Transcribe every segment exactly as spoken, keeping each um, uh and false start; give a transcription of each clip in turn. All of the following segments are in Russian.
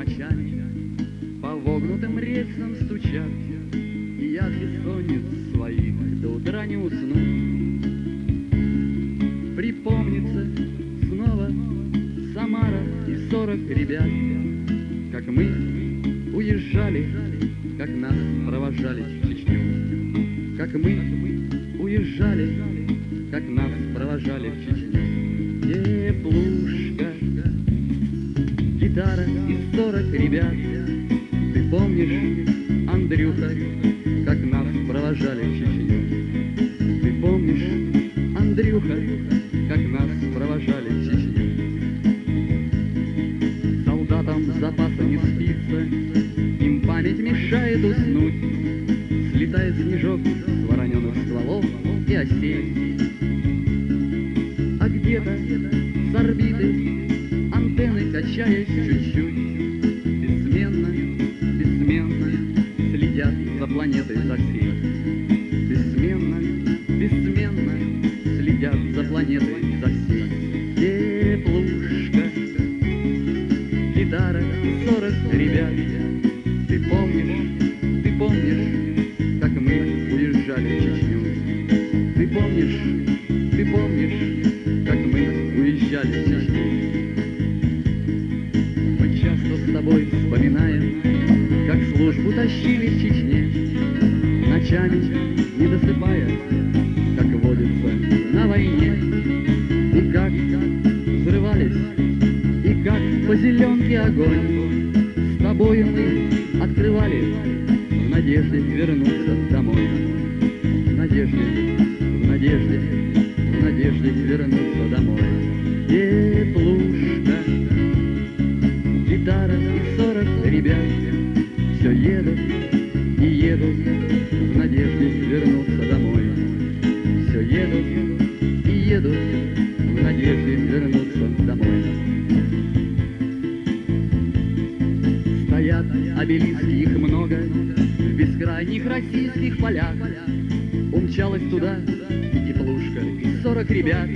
ночами по вогнутым рельсам стучат, и я от бессонниц своих до утра не усну. Припомнится снова Самара и сорок ребят, как мы уезжали, как нас провожали в Чечню. Как мы уезжали, как нас провожали в Чечню. Теплушка, гитара и сорок ребят. Ты помнишь, Андрюха, как нас провожали в Чечню? Ты помнишь, Андрюха, как нас провожали в Чечню? Солдатам запаса не спится, им память мешает уснуть. Слетает снежок с вороненых стволов и осей. А где-то с орбиты антенны, качаясь чуть-чуть, бессменно, бессменно следят за планетой, за всей. Бессменно, бессменно следят за планетой, за всей. Теплушка, гитара и сорок ребят. Ты помнишь, ты помнишь, как мы уезжали в Чечню? Ты помнишь, ты помнишь, как мы уезжали в Чечню? Мы часто с тобой вспоминаем, как службу тащили в Чечне, ночами не досыпая, как водится на войне. И как взрывались, и как по зеленке огонь с тобою мы открывали в надежде вернуться домой. В надежде, в надежде, в надежде вернуться домой. Теплушка, гитара и сорок ребят все едут и едут в надежде вернуться домой. Все едут и едут в надежде вернуться домой. Стоят обелиски, их много в бескрайних российских полях. Умчалась туда и теплушка, и сорок ребят.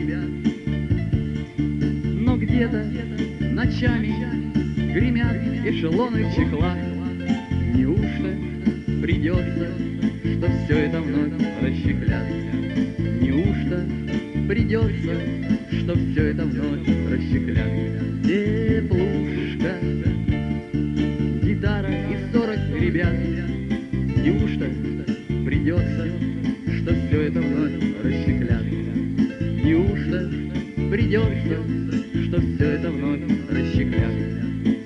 Но где-то ночами гремят эшелоны в чехлах. Неужто придется, что все это вновь расчехлят? Неужто придется, что все это вновь расчехлят? Теплушка, гитара и сорок ребят. Неужто придется, что все это вновь расчехлят? Неужто придется, что все это вновь расчехлят?